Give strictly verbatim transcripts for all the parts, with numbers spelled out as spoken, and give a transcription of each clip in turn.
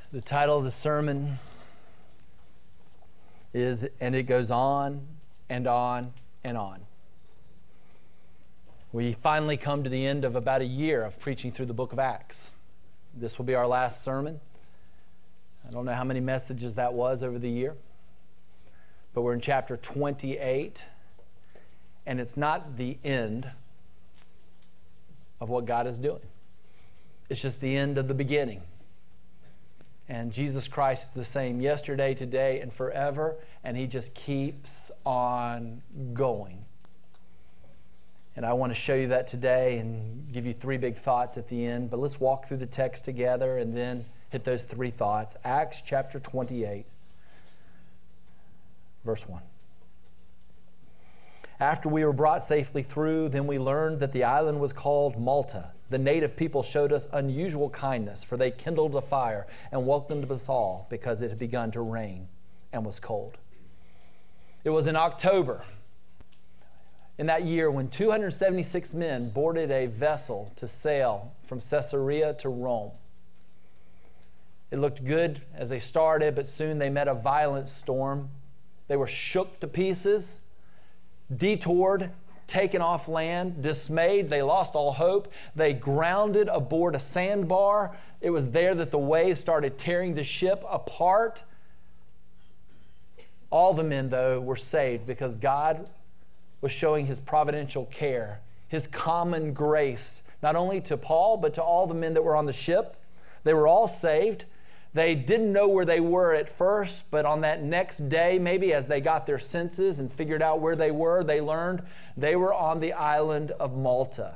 The title of the sermon is, and it goes on and on and on. We finally come to the end of about a year of preaching through the book of Acts. This will be our last sermon. I don't know how many messages that was over the year, but we're in chapter twenty-eight, and it's not the end of what God is doing. It's just the end of the beginning. And Jesus Christ is the same yesterday, today, and forever, and He just keeps on going. And I want to show you that today and give you three big thoughts at the end. But let's walk through the text together and then hit those three thoughts. Acts chapter twenty-eight, verse one. After we were brought safely through, then we learned that the island was called Malta. The native people showed us unusual kindness, for they kindled a fire and welcomed us all because it had begun to rain and was cold. It was in October in that year when two hundred seventy-six men boarded a vessel to sail from Caesarea to Rome. It looked good as they started, but soon they met a violent storm. They were shook to pieces, detoured, taken off land, dismayed. They lost all hope. They grounded aboard a sandbar. It was there that the waves started tearing the ship apart. All the men, though, were saved because God was showing His providential care, His common grace, not only to Paul, but to all the men that were on the ship. They were all saved. They didn't know where they were at first, but on that next day, maybe as they got their senses and figured out where they were, they learned they were on the island of Malta.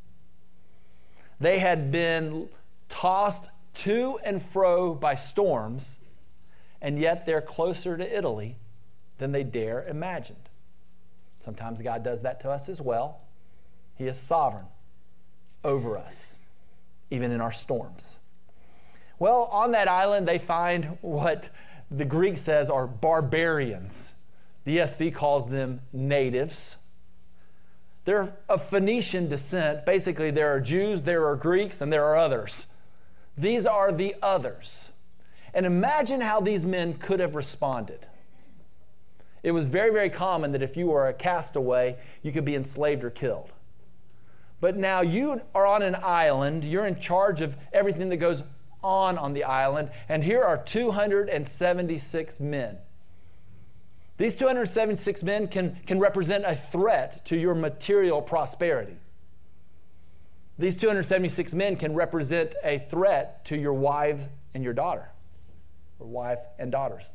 They had been tossed to and fro by storms, and yet they're closer to Italy than they dare imagined. Sometimes God does that to us as well. He is sovereign over us, even in our storms. Well, on that island, they find what the Greek says are barbarians. The E S V calls them natives. They're of Phoenician descent. Basically, there are Jews, there are Greeks, and there are others. These are the others. And imagine how these men could have responded. It was very, very common that if you were a castaway, you could be enslaved or killed. But now you are on an island. You're in charge of everything that goes on on the island, and here are two hundred seventy-six men. These two hundred seventy-six men can, can represent a threat to your material prosperity. These two hundred seventy-six men can represent a threat to your wives and your daughter, or wife and daughters.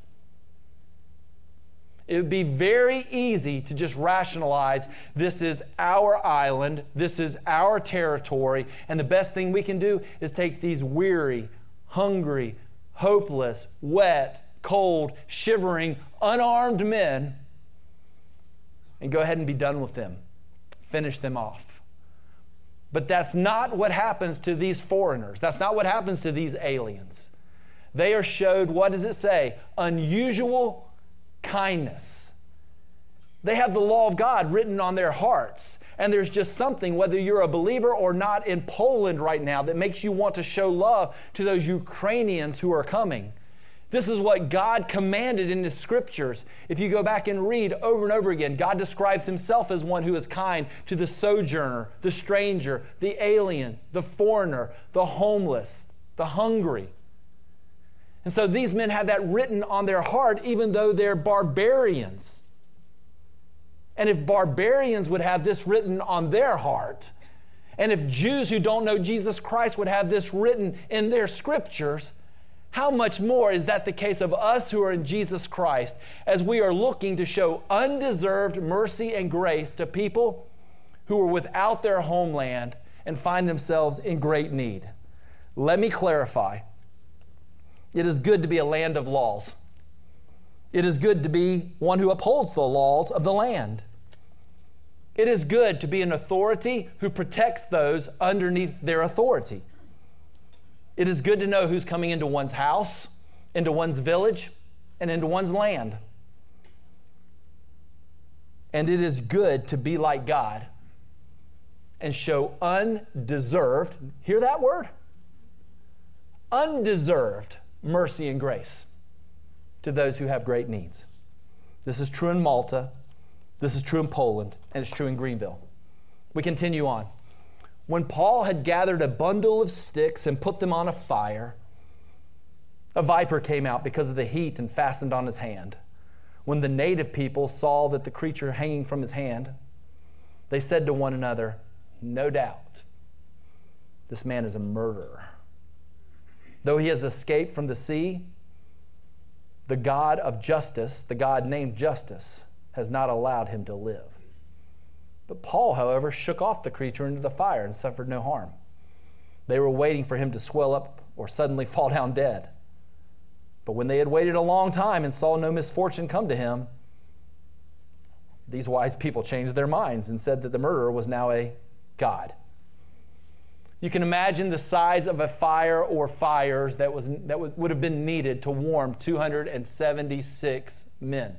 It would be very easy to just rationalize, this is our island, this is our territory, and the best thing we can do is take these weary, hungry, hopeless, wet, cold, shivering, unarmed men and go ahead and be done with them, finish them off. But that's not what happens to these foreigners. That's not what happens to these aliens. They are showed, what does it say? Unusual kindness. They have the law of God written on their hearts. And there's just something, whether you're a believer or not in Poland right now, that makes you want to show love to those Ukrainians who are coming. This is what God commanded in His scriptures. If you go back and read over and over again, God describes Himself as one who is kind to the sojourner, the stranger, the alien, the foreigner, the homeless, the hungry. And so these men have that written on their heart, even though they're barbarians. And if barbarians would have this written on their heart, and if Jews who don't know Jesus Christ would have this written in their scriptures, how much more is that the case of us who are in Jesus Christ, as we are looking to show undeserved mercy and grace to people who are without their homeland and find themselves in great need? Let me clarify. It is good to be a land of laws. It is good to be one who upholds the laws of the land. It is good to be an authority who protects those underneath their authority. It is good to know who's coming into one's house, into one's village, and into one's land. And it is good to be like God and show undeserved, hear that word? Undeserved mercy and grace to those who have great needs. This is true in Malta. This is true in Poland. And it's true in Greenville. We continue on. When Paul had gathered a bundle of sticks and put them on a fire, a viper came out because of the heat and fastened on his hand. When the native people saw that the creature hanging from his hand, they said to one another, "No doubt, this man is a murderer. Though he has escaped from the sea, the God of justice, the God named Justice, has not allowed him to live." But Paul, however, shook off the creature into the fire and suffered no harm. They were waiting for him to swell up or suddenly fall down dead. But when they had waited a long time and saw no misfortune come to him, these wise people changed their minds and said that the murderer was now a god. You can imagine the size of a fire or fires that was that was, would have been needed to warm two hundred seventy-six men.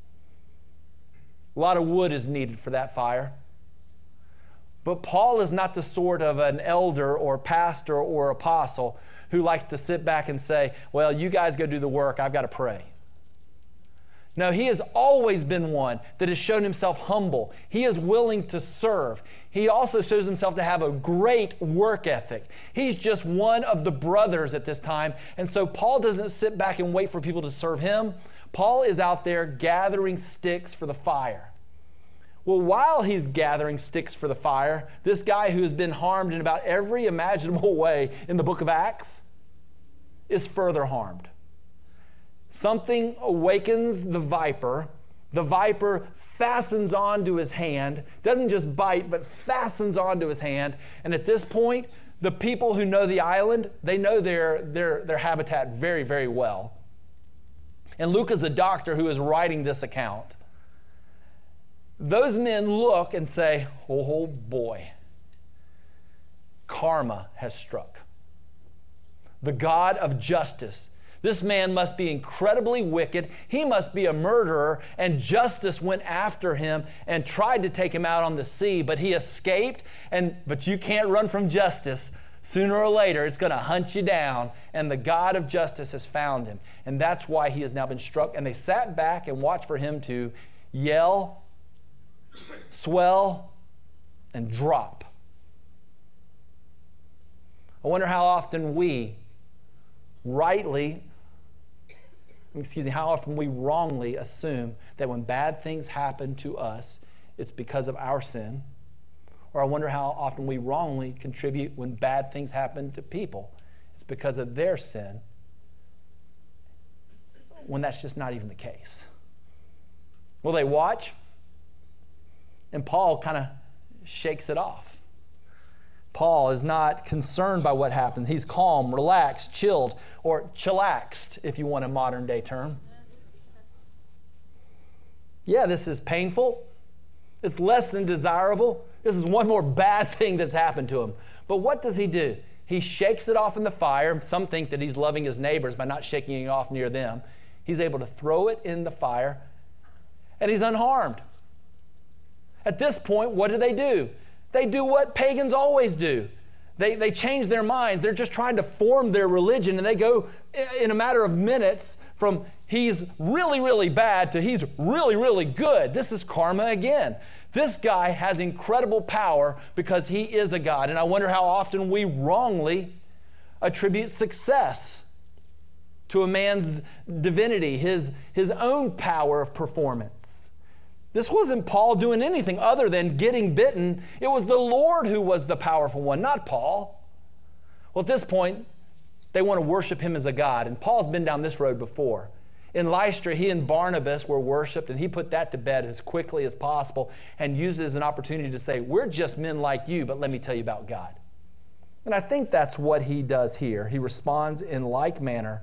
A lot of wood is needed for that fire. But Paul is not the sort of an elder or pastor or apostle who likes to sit back and say, "Well, you guys go do the work, I've got to pray." No, he has always been one that has shown himself humble. He is willing to serve. He also shows himself to have a great work ethic. He's just one of the brothers at this time. And so Paul doesn't sit back and wait for people to serve him. Paul is out there gathering sticks for the fire. Well, while he's gathering sticks for the fire, this guy who has been harmed in about every imaginable way in the book of Acts is further harmed. Something awakens the viper. The viper fastens onto his hand, doesn't just bite, but fastens onto his hand. And at this point, the people who know the island, they know their, their, their habitat very, very well. And Luke is a doctor who is writing this account. Those men look and say, "Oh boy, karma has struck. The God of justice. This man must be incredibly wicked. He must be a murderer, and justice went after him and tried to take him out on the sea, but he escaped. And but you can't run from justice. Sooner or later, it's going to hunt you down, and the God of justice has found him." And that's why he has now been struck. And they sat back and watched for him to yell, swell, and drop. I wonder how often we rightly, excuse me, how often we wrongly assume that when bad things happen to us, it's because of our sin. Or I wonder how often we wrongly contribute when bad things happen to people. It's because of their sin, when that's just not even the case. Well, they watch, and Paul kind of shakes it off. Paul is not concerned by what happens. He's calm, relaxed, chilled, or chillaxed, if you want a modern day term. Yeah, this is painful. It's less than desirable. This is one more bad thing that's happened to him. But what does he do? He shakes it off in the fire. Some think that he's loving his neighbors by not shaking it off near them. He's able to throw it in the fire, and he's unharmed. At this point, what do they do? They do what pagans always do. They, they change their minds. They're just trying to form their religion, and they go in a matter of minutes from he's really, really bad to he's really, really good. This is karma again. This guy has incredible power because he is a God. And I wonder how often we wrongly attribute success to a man's divinity, his, his own power of performance. This wasn't Paul doing anything other than getting bitten. It was the Lord who was the powerful one, not Paul. Well, at this point, they want to worship him as a god. And Paul's been down this road before. In Lystra, he and Barnabas were worshiped, and he put that to bed as quickly as possible and used it as an opportunity to say, "We're just men like you, but let me tell you about God." And I think that's what he does here. He responds in like manner.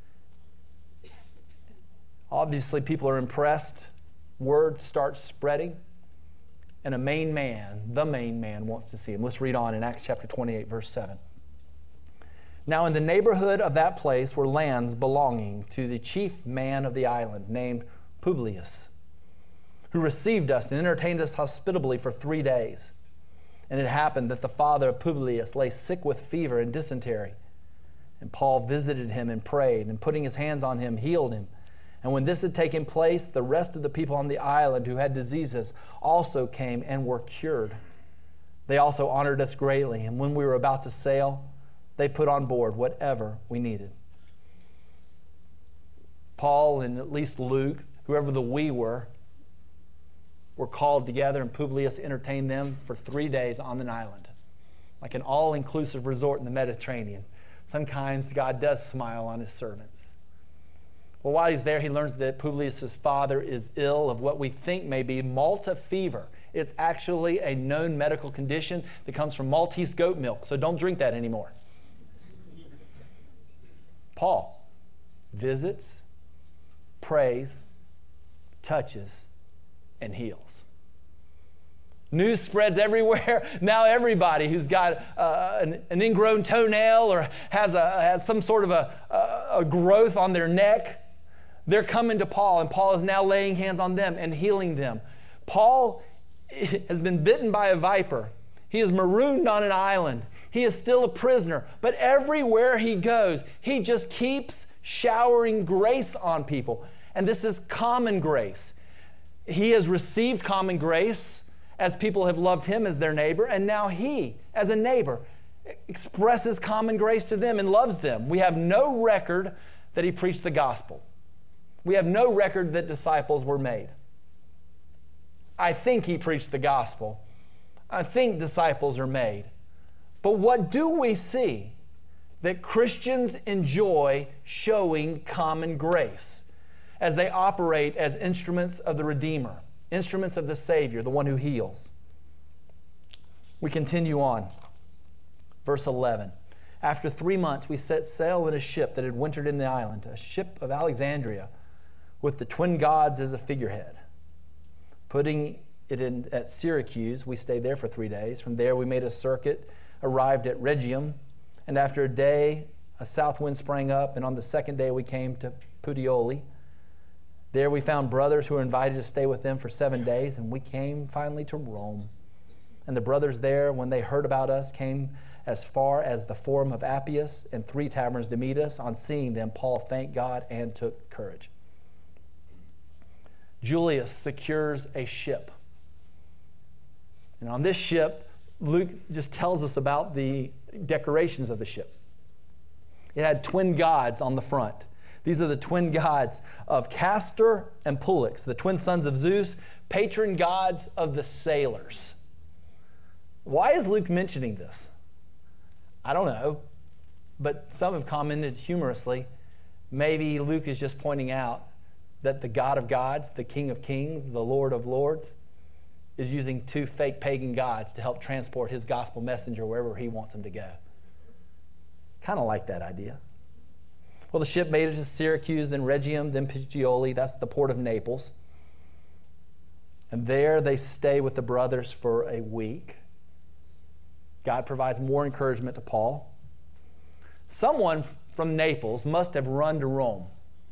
Obviously, people are impressed. Word starts spreading, and a main man, the main man, wants to see him. Let's read on in Acts chapter twenty-eight, verse seven. Now in the neighborhood of that place were lands belonging to the chief man of the island, named Publius, who received us and entertained us hospitably for three days. And it happened that the father of Publius lay sick with fever and dysentery. And Paul visited him and prayed, and putting his hands on him, healed him. And when this had taken place, the rest of the people on the island who had diseases also came and were cured. They also honored us greatly, and when we were about to sail, they put on board whatever we needed. Paul and at least Luke, whoever the we were, were called together, and Publius entertained them for three days on an island, like an all-inclusive resort in the Mediterranean. Sometimes God does smile on his servants. Well, while he's there, he learns that Publius' father is ill of what we think may be Malta fever. It's actually a known medical condition that comes from Maltese goat milk, so don't drink that anymore. Paul visits, prays, touches, and heals. News spreads everywhere. Now everybody who's got uh, an, an ingrown toenail or has, a, has some sort of a, a, a growth on their neck, they're coming to Paul, and Paul is now laying hands on them and healing them. Paul has been bitten by a viper. He is marooned on an island. He is still a prisoner. But everywhere he goes, he just keeps showering grace on people. And this is common grace. He has received common grace as people have loved him as their neighbor, and now he, as a neighbor, expresses common grace to them and loves them. We have no record that he preached the gospel. We have no record that disciples were made. I think he preached the gospel. I think disciples are made. But what do we see? That Christians enjoy showing common grace as they operate as instruments of the Redeemer, instruments of the Savior, the one who heals. We continue on. Verse eleven. After three months, we set sail in a ship that had wintered in the island, a ship of Alexandria, with the twin gods as a figurehead. Putting it in at Syracuse, we stayed there for three days. From there, we made a circuit, arrived at Rhegium, and after a day, a south wind sprang up, and on the second day, we came to Puteoli. There we found brothers who were invited to stay with them for seven days, and we came finally to Rome. And the brothers there, when they heard about us, came as far as the Forum of Appius and three taverns to meet us. On seeing them, Paul thanked God and took courage. Julius secures a ship. And on this ship, Luke just tells us about the decorations of the ship. It had twin gods on the front. These are the twin gods of Castor and Pollux, the twin sons of Zeus, patron gods of the sailors. Why is Luke mentioning this? I don't know, but some have commented humorously, maybe Luke is just pointing out that the God of gods, the King of kings, the Lord of lords, is using two fake pagan gods to help transport his gospel messenger wherever he wants him to go. Kind of like that idea. Well, the ship made it to Syracuse, then Rhegium, then Puteoli. That's the port of Naples. And there they stay with the brothers for a week. God provides more encouragement to Paul. Someone from Naples must have run to Rome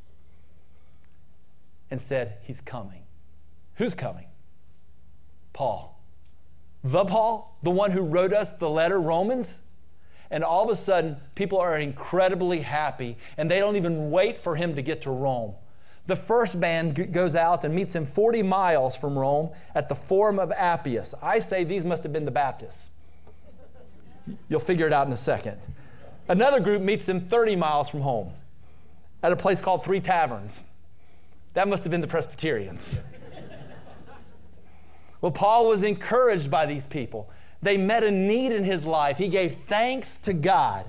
and said, he's coming. Who's coming? Paul. The Paul? The one who wrote us the letter Romans? And all of a sudden, people are incredibly happy, and they don't even wait for him to get to Rome. The first band g- goes out and meets him forty miles from Rome at the Forum of Appius. I say these must have been the Baptists. You'll figure it out in a second. Another group meets him thirty miles from home at a place called Three Taverns. That must have been the Presbyterians. Well, Paul was encouraged by these people. They met a need in his life. He gave thanks to God.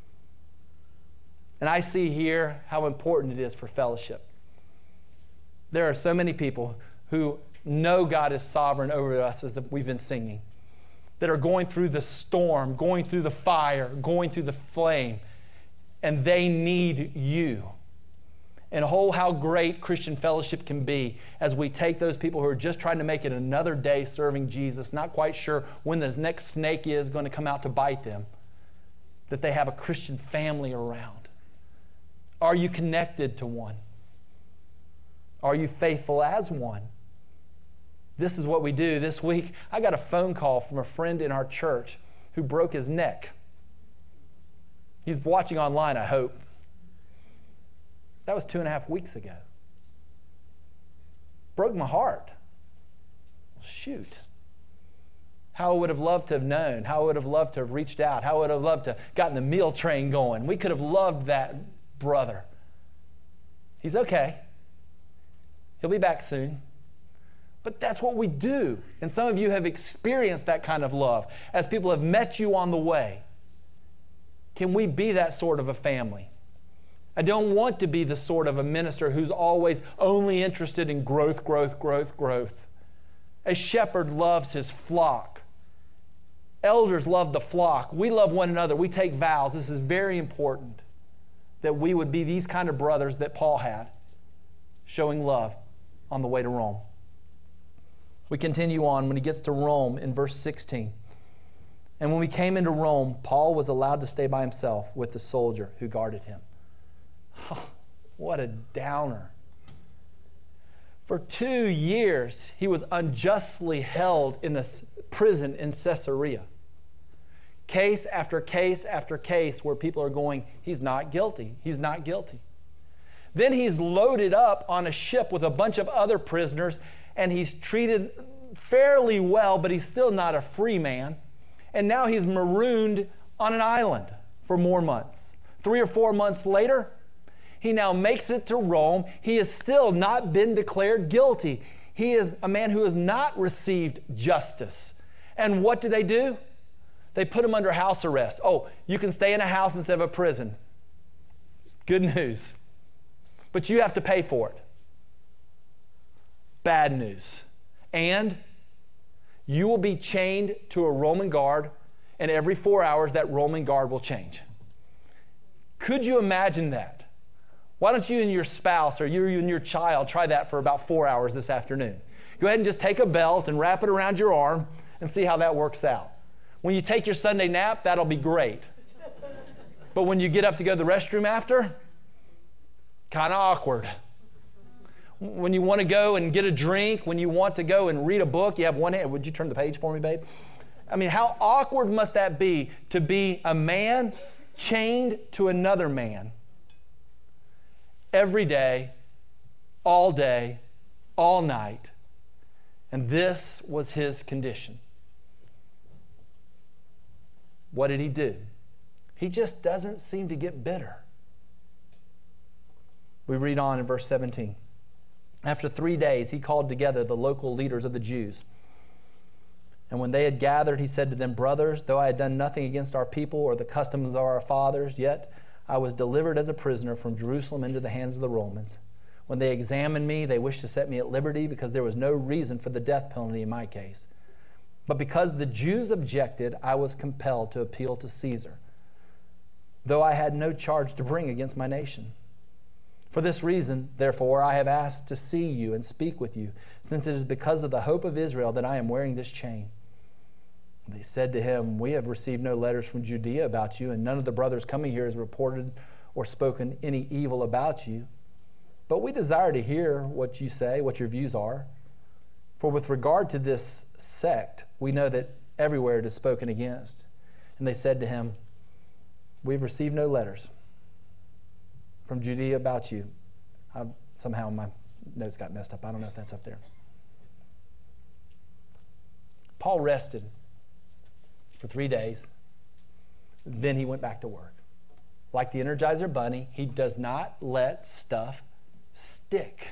And I see here how important it is for fellowship. There are so many people who know God is sovereign over us, as we've been singing, that are going through the storm, going through the fire, going through the flame, and they need you. And oh, how great Christian fellowship can be as we take those people who are just trying to make it another day serving Jesus, not quite sure when the next snake is going to come out to bite them, that they have a Christian family around. Are you connected to one? Are you faithful as one? This is what we do. This week, I got a phone call from a friend in our church who broke his neck. He's watching online, I hope. That was two and a half weeks ago. Broke my heart. Shoot. How I would have loved to have known. How I would have loved to have reached out. How I would have loved to have gotten the meal train going. We could have loved that brother. He's okay. He'll be back soon. But that's what we do. And some of you have experienced that kind of love as people have met you on the way. Can we be that sort of a family? I don't want to be the sort of a minister who's always only interested in growth, growth, growth, growth. A shepherd loves his flock. Elders love the flock. We love one another. We take vows. This is very important that we would be these kind of brothers that Paul had, showing love on the way to Rome. We continue on when he gets to Rome in verse sixteen. And when we came into Rome, Paul was allowed to stay by himself with the soldier who guarded him. Oh, what a downer. For two years, he was unjustly held in a prison in Caesarea. Case after case after case where people are going, he's not guilty, he's not guilty. Then he's loaded up on a ship with a bunch of other prisoners, and he's treated fairly well, but he's still not a free man. And now he's marooned on an island for more months. Three or four months later, he now makes it to Rome. He has still not been declared guilty. He is a man who has not received justice. And what do they do? They put him under house arrest. Oh, you can stay in a house instead of a prison. Good news. But you have to pay for it. Bad news. And you will be chained to a Roman guard, and every four hours that Roman guard will change. Could you imagine that? Why don't you and your spouse or you and your child try that for about four hours this afternoon? Go ahead and just take a belt and wrap it around your arm and see how that works out. When you take your Sunday nap, that'll be great. But when you get up to go to the restroom after, kind of awkward. When you want to go and get a drink, when you want to go and read a book, you have one hand. Would you turn the page for me, babe? I mean, how awkward must that be to be a man chained to another man every day, all day, all night? And this was his condition. What did he do? He just doesn't seem to get bitter. We read on in verse seventeen. After three days, he called together the local leaders of the Jews. And when they had gathered, he said to them, "Brothers, though I had done nothing against our people or the customs of our fathers, yet I was delivered as a prisoner from Jerusalem into the hands of the Romans. When they examined me, they wished to set me at liberty because there was no reason for the death penalty in my case. But because the Jews objected, I was compelled to appeal to Caesar, though I had no charge to bring against my nation. For this reason, therefore, I have asked to see you and speak with you, since it is because of the hope of Israel that I am wearing this chain." They said to him, "We have received no letters from Judea about you, and none of the brothers coming here has reported or spoken any evil about you. But we desire to hear what you say, what your views are. For with regard to this sect, we know that everywhere it is spoken against." And they said to him, "We've received no letters from Judea about you." I've, somehow my notes got messed up. I don't know if that's up there. Paul rested for three days. Then he went back to work. Like the Energizer Bunny, he does not let stuff stick.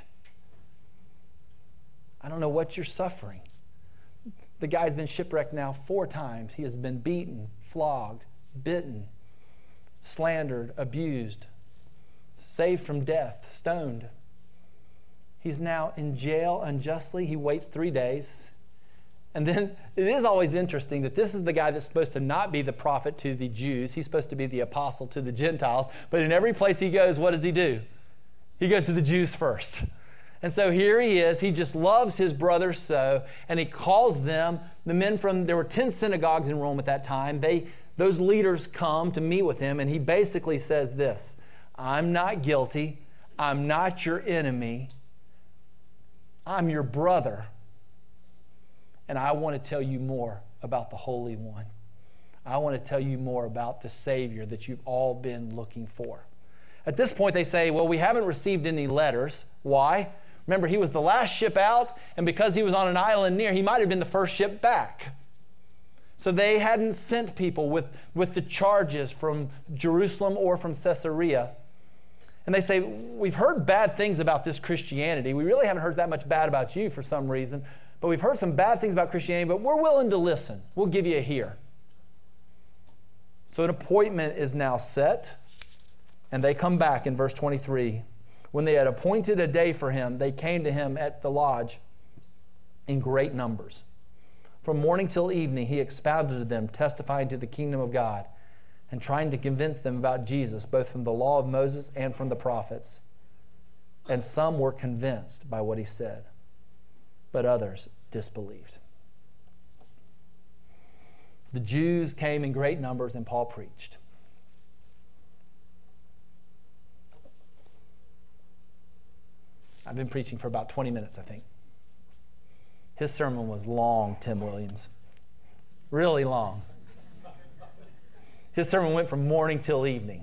I don't know what you're suffering. The guy's been shipwrecked now four times. He has been beaten, flogged, bitten, slandered, abused, saved from death, stoned. He's now in jail unjustly. He waits three days. And then it is always interesting that this is the guy that's supposed to not be the prophet to the Jews. He's supposed to be the apostle to the Gentiles. But in every place he goes, what does he do? He goes to the Jews first. And so here he is. He just loves his brothers so. And he calls them, the men from, there were ten synagogues in Rome at that time. They, those leaders come to meet with him. And he basically says this: "I'm not guilty. I'm not your enemy. I'm your brother. And I want to tell you more about the Holy One. I want to tell you more about the Savior that you've all been looking for. At this point, they say, well, we haven't received any letters. Why? Remember, he was the last ship out, and because he was on an island near, he might have been the first ship back. So they hadn't sent people with, with the charges from Jerusalem or from Caesarea. And they say, we've heard bad things about this Christianity. We really haven't heard that much bad about you for some reason, but we've heard some bad things about Christianity, but we're willing to listen. We'll give you a hear. So an appointment is now set, and they come back in verse twenty-three. When they had appointed a day for him, they came to him at the lodge in great numbers. From morning till evening, he expounded to them, testifying to the kingdom of God, and trying to convince them about Jesus, both from the law of Moses and from the prophets. And some were convinced by what he said, but others disbelieved. The Jews came in great numbers, and Paul preached. I've been preaching for about twenty minutes, I think. His sermon was long, Tim Williams. Really long. His sermon went from morning till evening.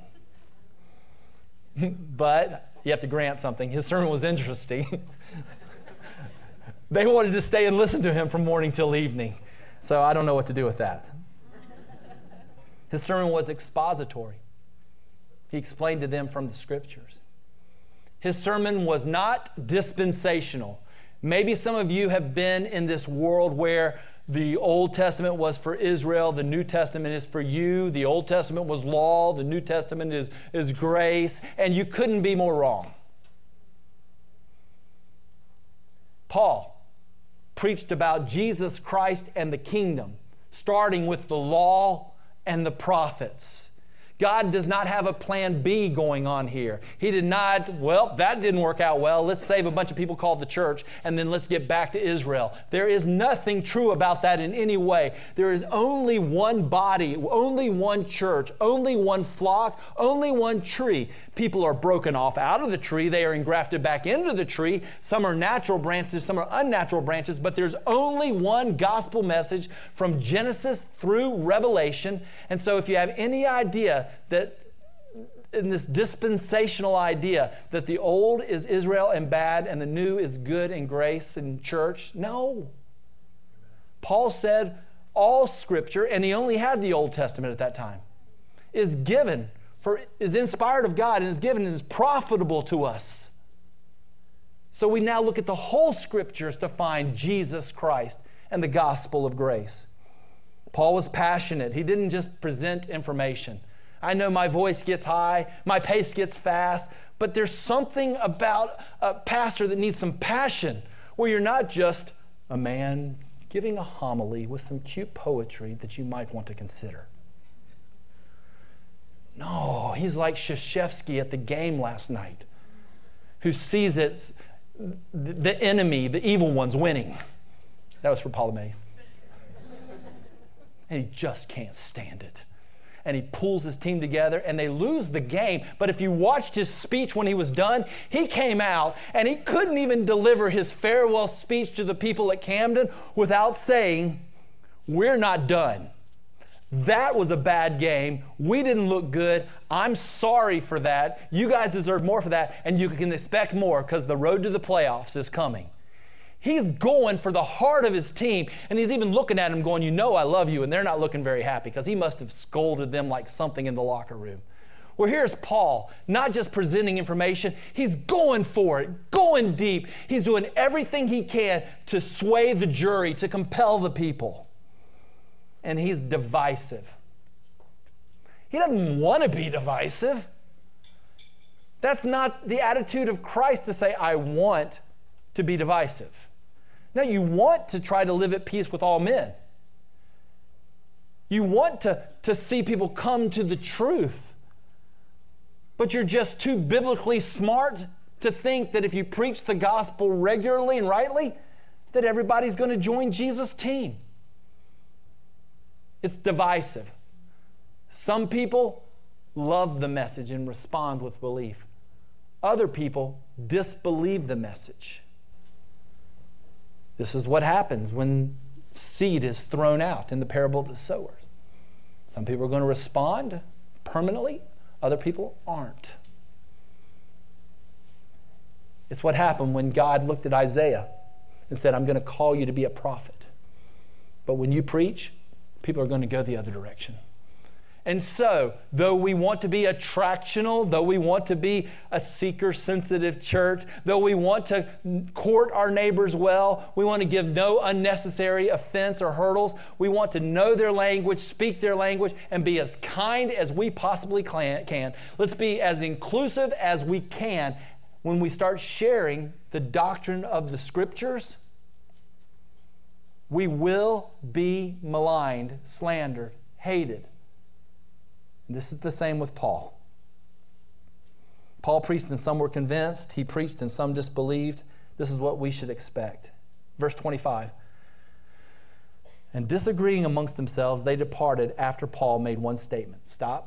But you have to grant something. His sermon was interesting. They wanted to stay and listen to him from morning till evening. So I don't know what to do with that. His sermon was expository. He explained to them from the Scriptures. His sermon was not dispensational. Maybe some of you have been in this world where the Old Testament was for Israel, the New Testament is for you. The Old Testament was law, the New Testament is, is grace, and you couldn't be more wrong. Paul preached about Jesus Christ and the kingdom, starting with the law and the prophets. God does not have a plan B going on here. He did not, well, that didn't work out well. Let's save a bunch of people called the church, and then let's get back to Israel. There is nothing true about that in any way. There is only one body, only one church, only one flock, only one tree. People are broken off out of the tree. They are engrafted back into the tree. Some are natural branches, some are unnatural branches, but there's only one gospel message from Genesis through Revelation. And so if you have any idea that in this dispensational idea that the old is Israel and bad and the new is good and grace and church, no. Paul said all Scripture, and he only had the Old Testament at that time, is given for is inspired of God and is given and is profitable to us. So we now look at the whole Scriptures to find Jesus Christ and the gospel of grace. Paul was passionate. He didn't just present information. I know my voice gets high, my pace gets fast, but there's something about a pastor that needs some passion, where you're not just a man giving a homily with some cute poetry that you might want to consider. No, he's like Krzyzewski at the game last night, who sees it, the enemy, the evil one's winning. That was for Paula May. And he just can't stand it. And he pulls his team together, and they lose the game. But if you watched his speech when he was done, he came out, and he couldn't even deliver his farewell speech to the people at Camden without saying, "We're not done. That was a bad game. We didn't look good. I'm sorry for that. You guys deserve more for that, and you can expect more because the road to the playoffs is coming." He's going for the heart of his team, and he's even looking at them going, "You know I love you," and they're not looking very happy because he must have scolded them like something in the locker room. Well, here's Paul, not just presenting information, he's going for it, going deep. He's doing everything he can to sway the jury, to compel the people. And he's divisive. He doesn't want to be divisive. That's not the attitude of Christ to say, "I want to be divisive." No, you want to try to live at peace with all men. You want to, to see people come to the truth. But you're just too biblically smart to think that if you preach the gospel regularly and rightly, that everybody's going to join Jesus' team. It's divisive. Some people love the message and respond with belief. Other people disbelieve the message. This is what happens when seed is thrown out in the parable of the sower. Some people are going to respond permanently. Other people aren't. It's what happened when God looked at Isaiah and said, I'm going to call you to be a prophet. But when you preach, people are going to go the other direction. And so, though we want to be attractional, though we want to be a seeker-sensitive church, though we want to court our neighbors well, we want to give no unnecessary offense or hurdles, we want to know their language, speak their language, and be as kind as we possibly can. Let's be as inclusive as we can. When we start sharing the doctrine of the Scriptures, we will be maligned, slandered, hated. This is the same with Paul. Paul preached and some were convinced. He preached and some disbelieved. This is what we should expect. Verse twenty-five. And disagreeing amongst themselves, they departed after Paul made one statement. Stop.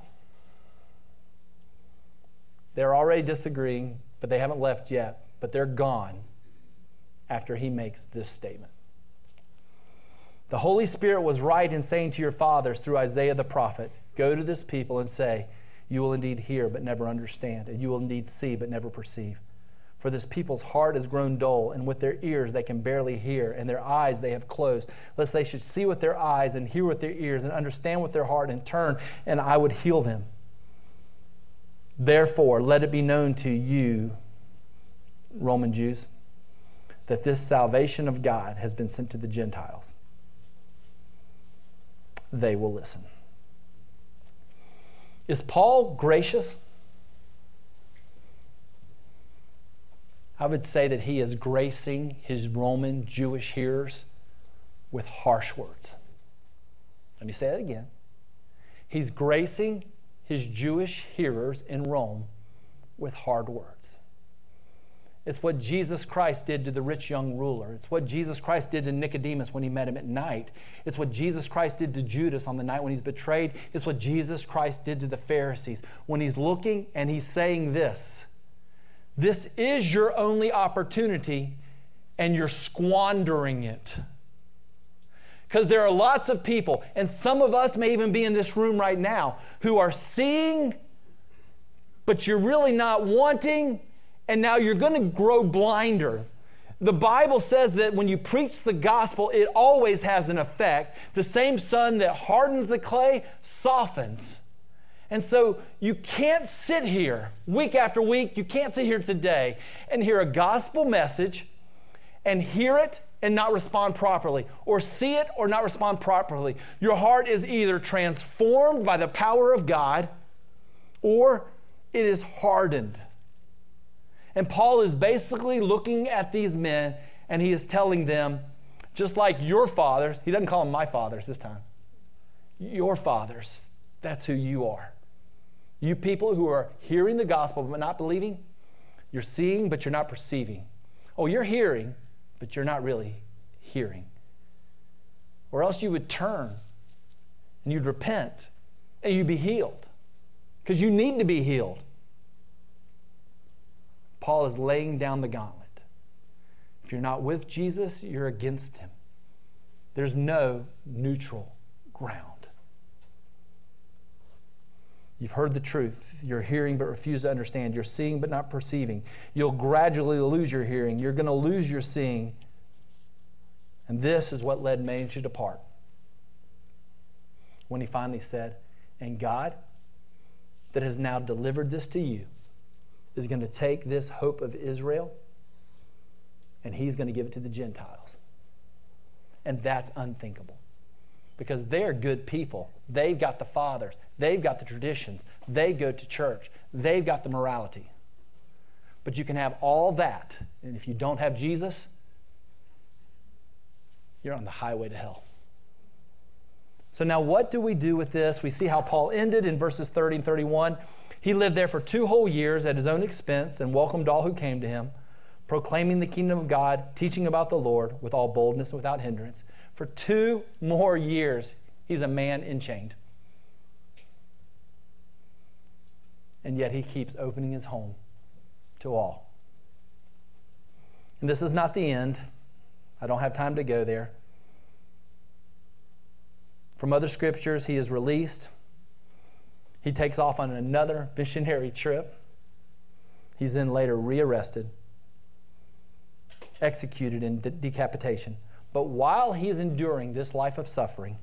They're already disagreeing, but they haven't left yet. But they're gone after he makes this statement. The Holy Spirit was right in saying to your fathers through Isaiah the prophet, go to this people and say, you will indeed hear but never understand, and you will indeed see but never perceive. For this people's heart has grown dull, and with their ears they can barely hear, and their eyes they have closed, lest they should see with their eyes and hear with their ears and understand with their heart and turn, and I would heal them. Therefore, let it be known to you, Roman Jews, that this salvation of God has been sent to the Gentiles. They will listen. Is Paul gracious? I would say that he is gracing his Roman Jewish hearers with harsh words. Let me say it again. He's gracing his Jewish hearers in Rome with hard words. It's what Jesus Christ did to the rich young ruler. It's what Jesus Christ did to Nicodemus when he met him at night. It's what Jesus Christ did to Judas on the night when he's betrayed. It's what Jesus Christ did to the Pharisees when he's looking and he's saying this. This is your only opportunity and you're squandering it. Because there are lots of people, and some of us may even be in this room right now, who are seeing, but you're really not wanting. And now you're going to grow blinder. The Bible says that when you preach the gospel, it always has an effect. The same sun that hardens the clay softens. And so you can't sit here week after week, you can't sit here today and hear a gospel message and hear it and not respond properly, or see it or not respond properly. Your heart is either transformed by the power of God or it is hardened. And Paul is basically looking at these men and he is telling them, just like your fathers, he doesn't call them my fathers this time, your fathers, that's who you are. You people who are hearing the gospel but not believing, you're seeing but you're not perceiving. Oh, you're hearing, but you're not really hearing. Or else you would turn and you'd repent and you'd be healed because you need to be healed. Paul is laying down the gauntlet. If you're not with Jesus, you're against him. There's no neutral ground. You've heard the truth. You're hearing but refuse to understand. You're seeing but not perceiving. You'll gradually lose your hearing. You're going to lose your seeing. And this is what led many to depart. When he finally said, and God that has now delivered this to you is going to take this hope of Israel and he's going to give it to the Gentiles. And that's unthinkable because they're good people. They've got the fathers. They've got the traditions. They go to church. They've got the morality. But you can have all that, and if you don't have Jesus, you're on the highway to hell. So now what do we do with this? We see how Paul ended in verses thirty and thirty-one. He lived there for two whole years at his own expense and welcomed all who came to him, proclaiming the kingdom of God, teaching about the Lord with all boldness and without hindrance. For two more years, he's a man enchained. And yet he keeps opening his home to all. And this is not the end. I don't have time to go there. From other scriptures, he is released. He takes off on another missionary trip. He's then later rearrested, executed in de- decapitation. But while he is enduring this life of suffering,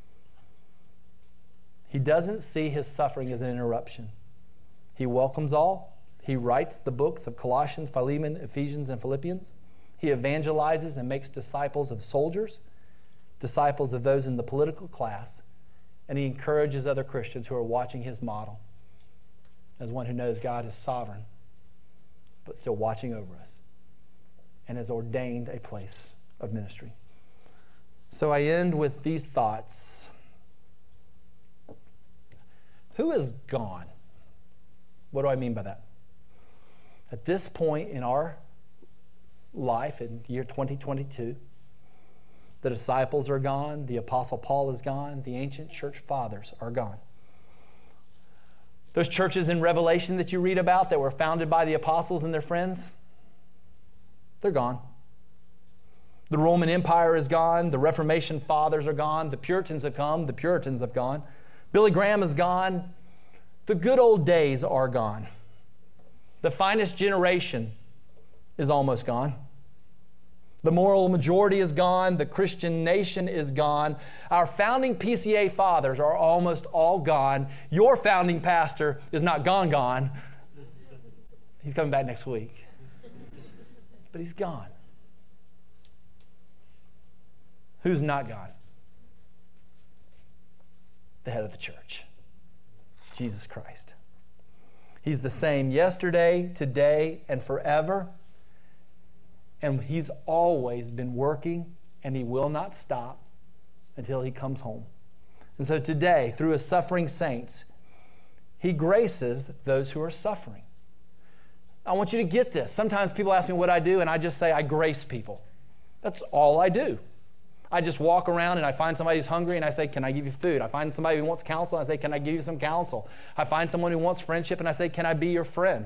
he doesn't see his suffering as an interruption. He welcomes all. He writes the books of Colossians, Philemon, Ephesians, and Philippians. He evangelizes and makes disciples of soldiers, disciples of those in the political class, and he encourages other Christians who are watching his model as one who knows God is sovereign, but still watching over us and has ordained a place of ministry. So I end with these thoughts. Who is gone? What do I mean by that? At this point in our life, in year twenty twenty-two, the disciples are gone, the Apostle Paul is gone, the ancient church fathers are gone. Those churches in Revelation that you read about that were founded by the apostles and their friends, they're gone. The Roman Empire is gone, the Reformation fathers are gone, the Puritans have come, the Puritans have gone, Billy Graham is gone, the good old days are gone. The finest generation is almost gone. The moral majority is gone. The Christian nation is gone. Our founding P C A fathers are almost all gone. Your founding pastor is not gone, gone. He's coming back next week. But he's gone. Who's not gone? The head of the church, Jesus Christ. He's the same yesterday, today, and forever. And he's always been working, and he will not stop until he comes home. And so today, through his suffering saints, he graces those who are suffering. I want you to get this. Sometimes people ask me what I do, and I just say I grace people. That's all I do. I just walk around and I find somebody who's hungry and I say, can I give you food? I find somebody who wants counsel and I say, can I give you some counsel? I find someone who wants friendship and I say, can I be your friend?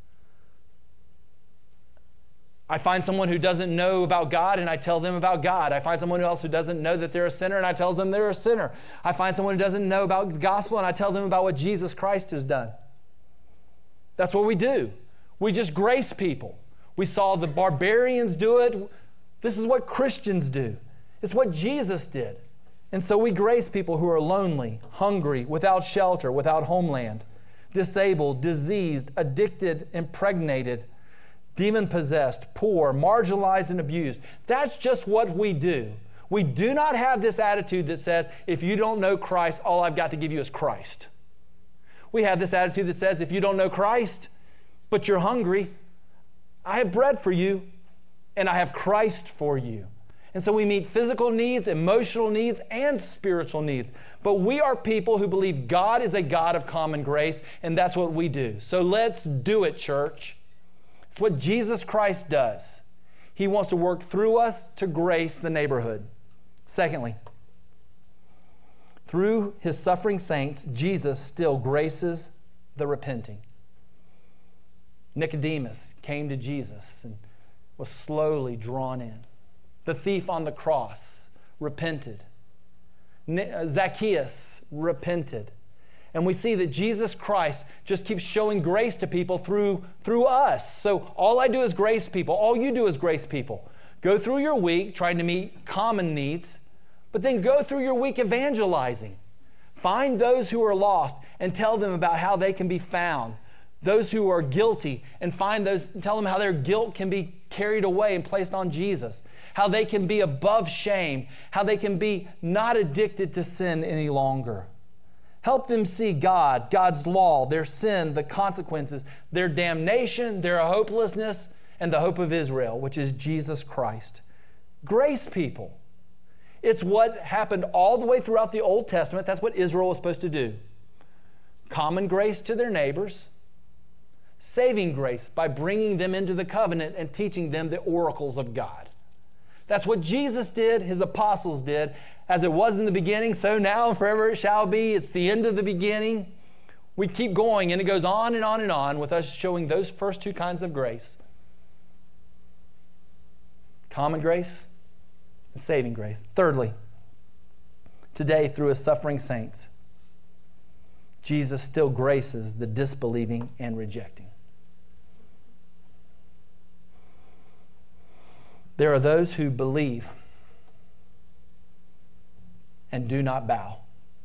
I find someone who doesn't know about God and I tell them about God. I find someone else who doesn't know that they're a sinner and I tell them they're a sinner. I find someone who doesn't know about the gospel and I tell them about what Jesus Christ has done. That's what we do. We just grace people. We saw the barbarians do it. This is what Christians do. It's what Jesus did. And so we grace people who are lonely, hungry, without shelter, without homeland, disabled, diseased, addicted, impregnated, demon-possessed, poor, marginalized, and abused. That's just what we do. We do not have this attitude that says, if you don't know Christ, all I've got to give you is Christ. We have this attitude that says, if you don't know Christ, but you're hungry, I have bread for you, and I have Christ for you. And so we meet physical needs, emotional needs, and spiritual needs. But we are people who believe God is a God of common grace, and that's what we do. So let's do it, church. It's what Jesus Christ does. He wants to work through us to grace the neighborhood. Secondly, through his suffering saints, Jesus still graces the repenting. Nicodemus came to Jesus and was slowly drawn in. The thief on the cross repented. Zacchaeus repented. And we see that Jesus Christ just keeps showing grace to people through, through us. So all I do is grace people. All you do is grace people. Go through your week trying to meet common needs, but then go through your week evangelizing. Find those who are lost and tell them about how they can be found. Those who are guilty, and find those, tell them how their guilt can be carried away and placed on Jesus. How they can be above shame. How they can be not addicted to sin any longer. Help them see God, God's law, their sin, the consequences, their damnation, their hopelessness, and the hope of Israel, which is Jesus Christ. Grace people. It's what happened all the way throughout the Old Testament. That's what Israel was supposed to do. Common grace to their neighbors. Saving grace by bringing them into the covenant and teaching them the oracles of God. That's what Jesus did, his apostles did. As it was in the beginning, so now and forever it shall be. It's the end of the beginning. We keep going, and it goes on and on and on with us showing those first two kinds of grace. Common grace and saving grace. Thirdly, Today, through his suffering saints, Jesus still graces the disbelieving and rejecting. There are those who believe and do not bow.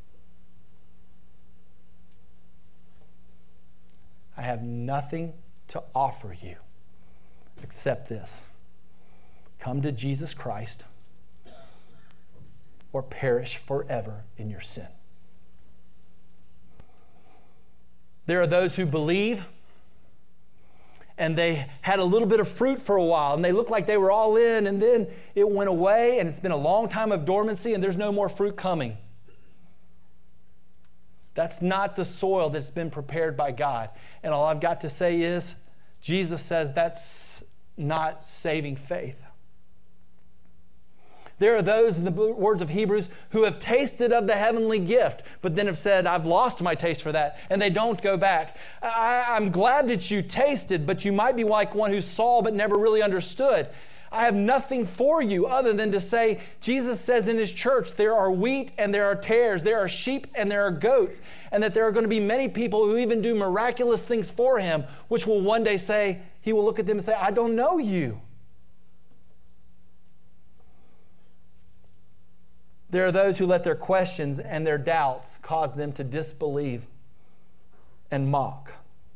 I have nothing to offer you except this. Come to Jesus Christ or perish forever in your sin. There are those who believe and they had a little bit of fruit for a while and they looked like they were all in, and then it went away and it's been a long time of dormancy and there's no more fruit coming. That's not the soil that's been prepared by God. And all I've got to say is, Jesus says that's not saving faith. There are those, in the words of Hebrews, who have tasted of the heavenly gift, but then have said, I've lost my taste for that, and they don't go back. I, I'm glad that you tasted, but you might be like one who saw but never really understood. I have nothing for you other than to say, Jesus says in his church, there are wheat and there are tares, there are sheep and there are goats, and that there are going to be many people who even do miraculous things for him, which will one day say, he will look at them and say, I don't know you. There are those who let their questions and their doubts cause them to disbelieve and mock.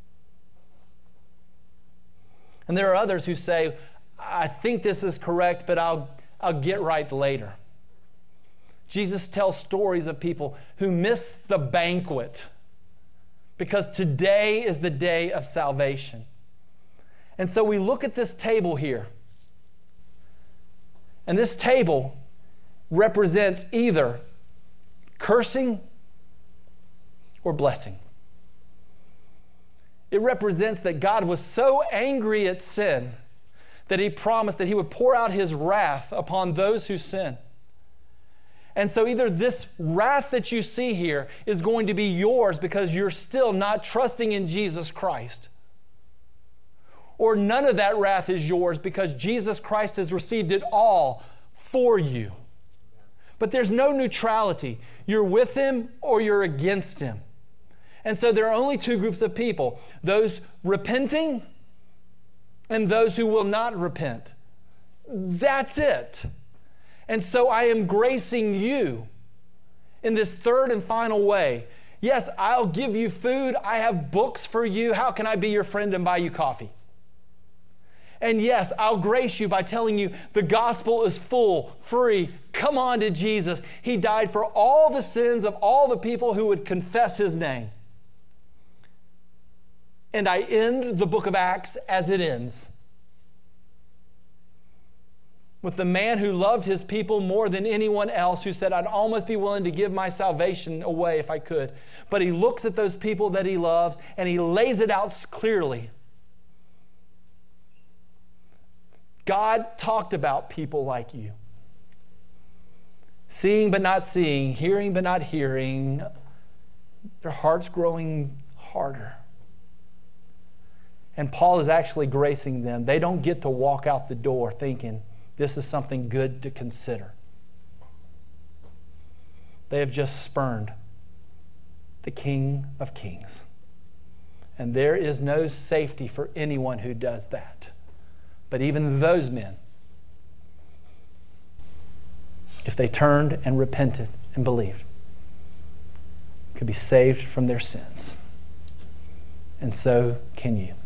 And there are others who say, I think this is correct, but I'll, I'll get right later. Jesus tells stories of people who miss the banquet because today is the day of salvation. And so we look at this table here. And this table represents either cursing or blessing. It represents that God was so angry at sin that he promised that he would pour out his wrath upon those who sin. And so either this wrath that you see here is going to be yours because you're still not trusting in Jesus Christ, or none of that wrath is yours because Jesus Christ has received it all for you. But there's no neutrality. You're with him or you're against him. And so there are only two groups of people, those repenting and those who will not repent. That's it. And so I am gracing you in this third and final way. Yes, I'll give you food. I have books for you. How can I be your friend and buy you coffee? And yes, I'll grace you by telling you the gospel is full, free. Come on to Jesus. He died for all the sins of all the people who would confess his name. And I end the book of Acts as it ends, with the man who loved his people more than anyone else, who said, I'd almost be willing to give my salvation away if I could. But he looks at those people that he loves and he lays it out clearly. God talked about people like you. Seeing but not seeing, hearing but not hearing, their hearts growing harder. And Paul is actually gracing them. They don't get to walk out the door thinking this is something good to consider. They have just spurned the King of Kings. And there is no safety for anyone who does that. But even those men, if they turned and repented and believed, could be saved from their sins. And so can you.